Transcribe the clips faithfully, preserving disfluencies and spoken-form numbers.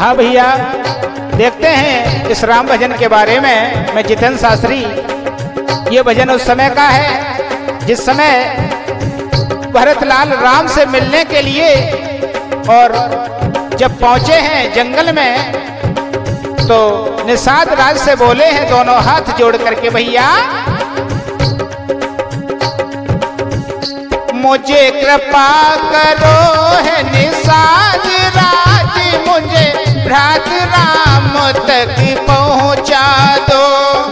हाँ भैया, देखते हैं इस राम भजन के बारे में। मैं जितेंद्र शास्त्री। ये भजन उस समय का है जिस समय भरतलाल राम से मिलने के लिए और जब पहुंचे हैं जंगल में तो निषाद राज से बोले हैं दोनों हाथ जोड़ करके, भैया मुझे कृपा करो है निषाद राज, मुझे भ्रात राम तक पहुंचा दो।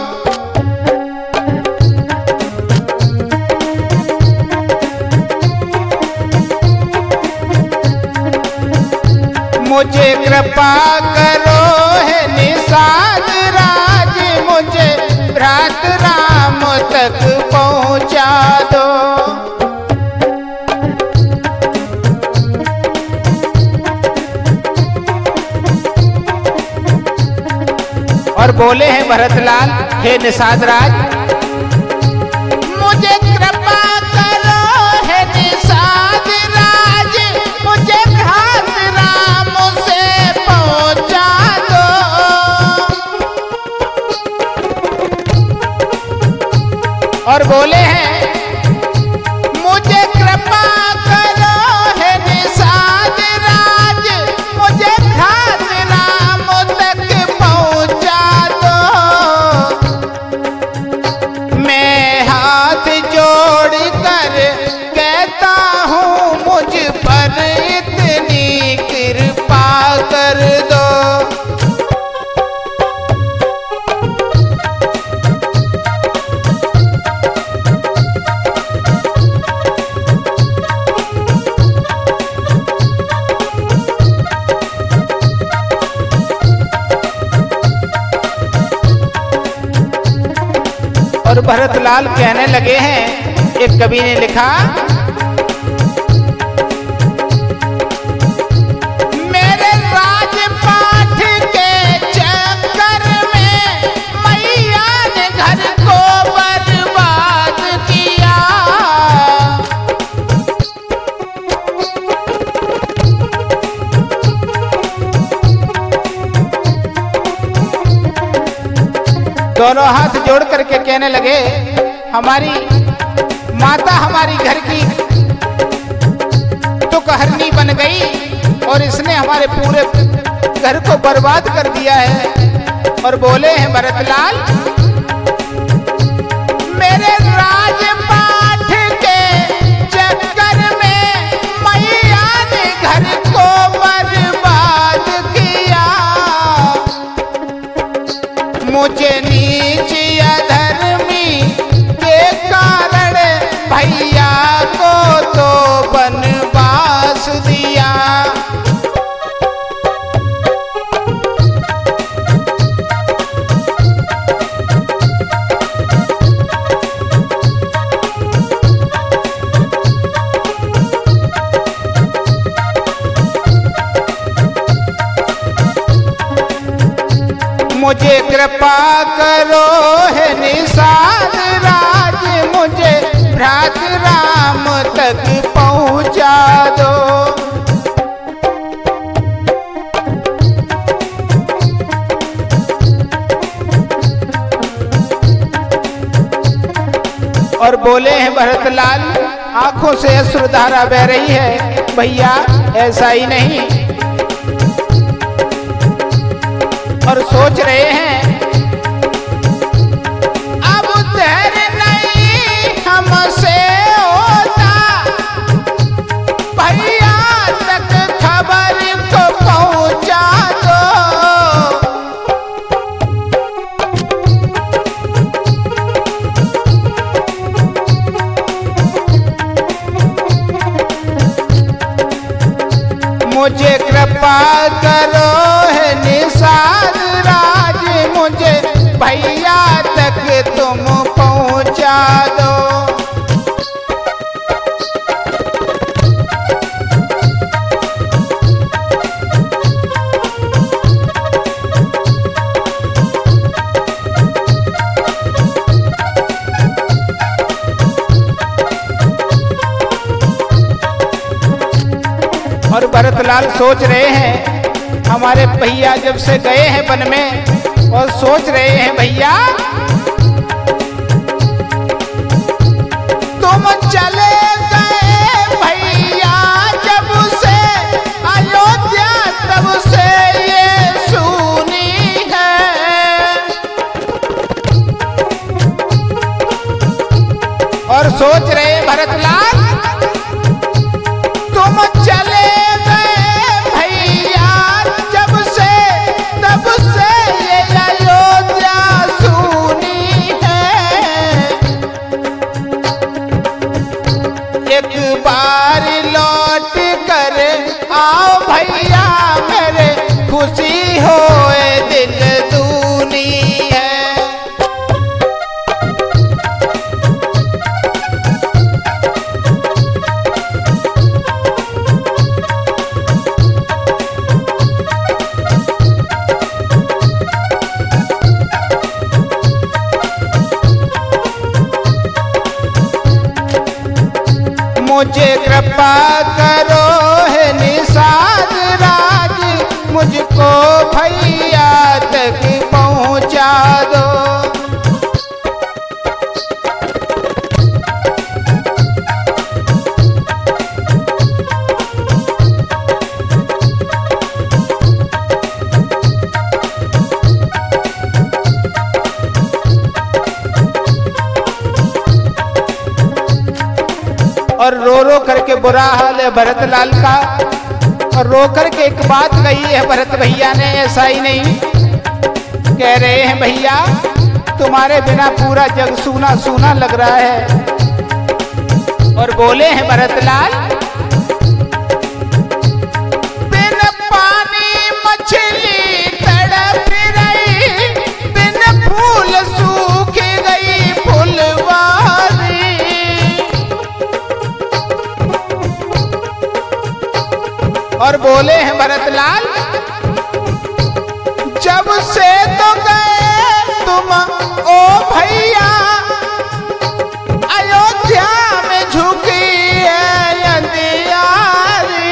मुझे कृपा करो है निषाद राज, मुझे भ्रात राम तक पहुंचा दो। और बोले हैं भरतलाल, हे निषाद राज मुझे कृपा करो है निषाद राज, मुझे भ्रात राम से पहुंचा दो। और बोले हैं मुझे कृपा करो है निषाद राज, मुझे भ्रात राम तक पहुंचा दो। मैं हाथ जोड़ कर कहता हूँ मुझ पर इतनी कृपा कर दो। और भरतलाल कहने लगे हैं, एक कवि ने लिखा, मेरे राजपाट के चक्कर में मैया ने घर को बर्बाद किया। दोनों हाथ जोड़ करके कहने लगे, हमारी माता हमारी घर की तो कहरनी बन गई और इसने हमारे पूरे घर को बर्बाद कर दिया है। और बोले हैं भरतलाल, मेरे राजपाट के चक्कर में मैया ने घर को बर्बाद किया। मुझे नीच अधर्मी के कारण भैया को तो वनवास दिया। मुझे कृपा करो है निषाद राज, मुझे भ्रात राम तक पहुंचा दो। और बोले हैं भरतलाल, आंखों से अश्रुधारा बह रही है, भैया ऐसा ही नहीं। और सोच रहे हैं अब धैर्य नहीं हमसे होता, भैया तक खबर को पहुंचा दो। मुझे कृपा करो है निषाद राज, मुझे भैया तक तुम पहुंचा दो। और भरतलाल सोच रहे हैं हमारे भैया जब से गए हैं वन में और सोच रहे हैं भैया तुम चले गए भैया जब से अयोध्या तब से ये सुनी है। और सोच रहे भरतलाल तुम चले गए भैया जब से तब से ये अयोध्या सुनी है। एक बार लौट कर आओ भैया मेरे खुशी होए दिल दूनी है। मुझे कृपा करो है निषाद राज मुझको भैया तक पहुंचा दो। और रो रो करके बुरा हाल है भरतलाल का। और रो करके एक बात कही है भरत भैया ने, ऐसा ही नहीं कह रहे हैं भैया तुम्हारे बिना पूरा जग सूना सूना लग रहा है। और बोले हैं भरतलाल बिन पानी मछली तड़प रही बिन फूल सूख गई फुलवारी। और बोले हैं भरतलाल जब से तो गए तुम ओ भैया अयोध्या में झुकी है अंधियारी।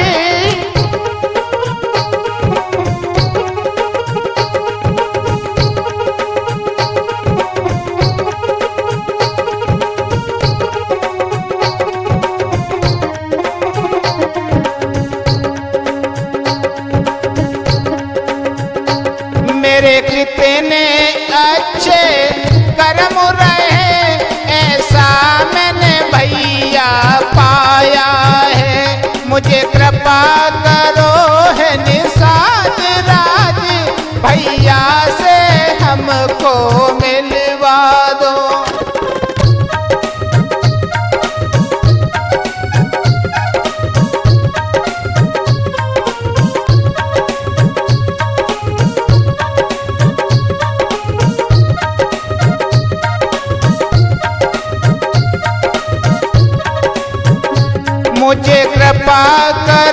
मेरे कितने अच्छे कर्म रहे ऐसा मैंने भैया पाया है। मुझे कृपा करो है निषाद राज भैया से हमको मिलवा दो। मुझे कृपा कर